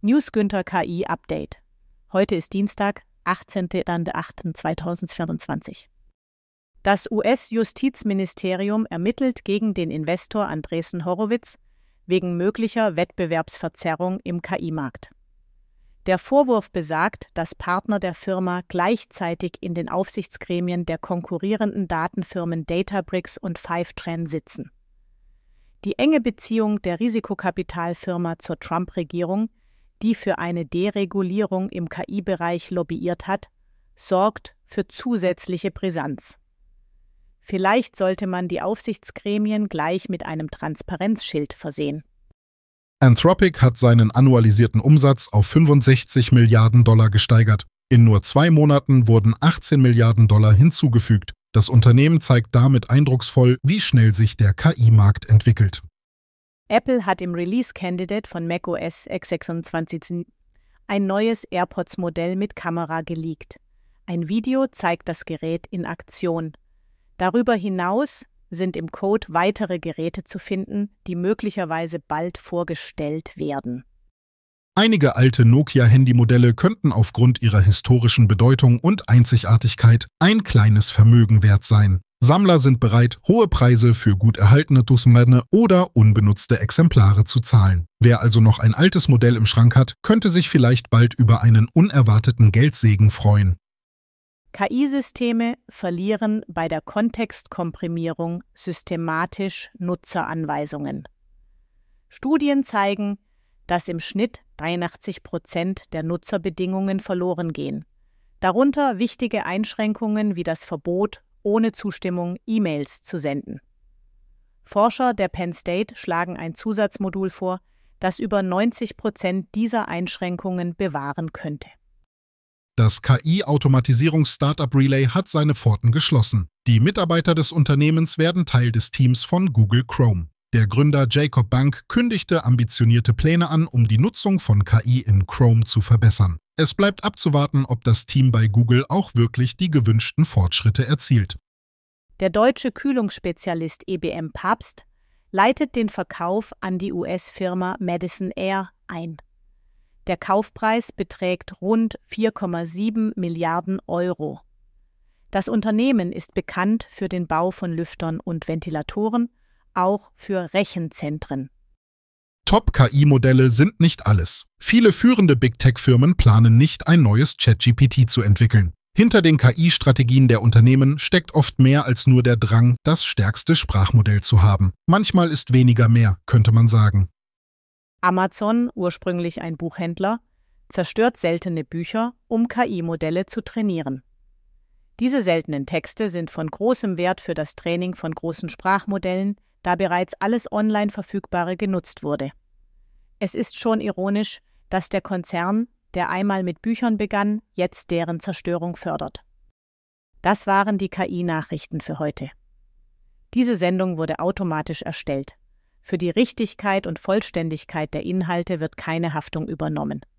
News Günther KI Update. Heute ist Dienstag, 18.08.2024. Das US-Justizministerium ermittelt gegen den Investor Andreessen Horowitz wegen möglicher Wettbewerbsverzerrung im KI-Markt. Der Vorwurf besagt, dass Partner der Firma gleichzeitig in den Aufsichtsgremien der konkurrierenden Datenfirmen Databricks und Fivetran sitzen. Die enge Beziehung der Risikokapitalfirma zur Trump-Regierung, die für eine Deregulierung im KI-Bereich lobbyiert hat, sorgt für zusätzliche Brisanz. Vielleicht sollte man die Aufsichtsgremien gleich mit einem Transparenzschild versehen. Anthropic hat seinen annualisierten Umsatz auf 65 Milliarden Dollar gesteigert. In nur 2 Monaten wurden 18 Milliarden Dollar hinzugefügt. Das Unternehmen zeigt damit eindrucksvoll, wie schnell sich der KI-Markt entwickelt. Apple hat im Release-Candidate von macOS x26 ein neues AirPods-Modell mit Kamera geleakt. Ein Video zeigt das Gerät in Aktion. Darüber hinaus sind im Code weitere Geräte zu finden, die möglicherweise bald vorgestellt werden. Einige alte Nokia-Handymodelle könnten aufgrund ihrer historischen Bedeutung und Einzigartigkeit ein kleines Vermögen wert sein. Sammler sind bereit, hohe Preise für gut erhaltene Dutzende oder unbenutzte Exemplare zu zahlen. Wer also noch ein altes Modell im Schrank hat, könnte sich vielleicht bald über einen unerwarteten Geldsegen freuen. KI-Systeme verlieren bei der Kontextkomprimierung systematisch Nutzeranweisungen. Studien zeigen, dass im Schnitt 83% der Nutzerbedingungen verloren gehen. Darunter wichtige Einschränkungen wie das Verbot, ohne Zustimmung E-Mails zu senden. Forscher der Penn State schlagen ein Zusatzmodul vor, das über 90% dieser Einschränkungen bewahren könnte. Das KI-Automatisierungs-Startup Relay hat seine Pforten geschlossen. Die Mitarbeiter des Unternehmens werden Teil des Teams von Google Chrome. Der Gründer Jacob Bank kündigte ambitionierte Pläne an, um die Nutzung von KI in Chrome zu verbessern. Es bleibt abzuwarten, ob das Team bei Google auch wirklich die gewünschten Fortschritte erzielt. Der deutsche Kühlungsspezialist EBM Pabst leitet den Verkauf an die US-Firma Madison Air ein. Der Kaufpreis beträgt rund 4,7 Milliarden Euro. Das Unternehmen ist bekannt für den Bau von Lüftern und Ventilatoren, auch für Rechenzentren. Top-KI-Modelle sind nicht alles. Viele führende Big-Tech-Firmen planen nicht, ein neues ChatGPT zu entwickeln. Hinter den KI-Strategien der Unternehmen steckt oft mehr als nur der Drang, das stärkste Sprachmodell zu haben. Manchmal ist weniger mehr, könnte man sagen. Amazon, ursprünglich ein Buchhändler, zerstört seltene Bücher, um KI-Modelle zu trainieren. Diese seltenen Texte sind von großem Wert für das Training von großen Sprachmodellen, da bereits alles online Verfügbare genutzt wurde. Es ist schon ironisch, dass der Konzern, der einmal mit Büchern begann, jetzt deren Zerstörung fördert. Das waren die KI-Nachrichten für heute. Diese Sendung wurde automatisch erstellt. Für die Richtigkeit und Vollständigkeit der Inhalte wird keine Haftung übernommen.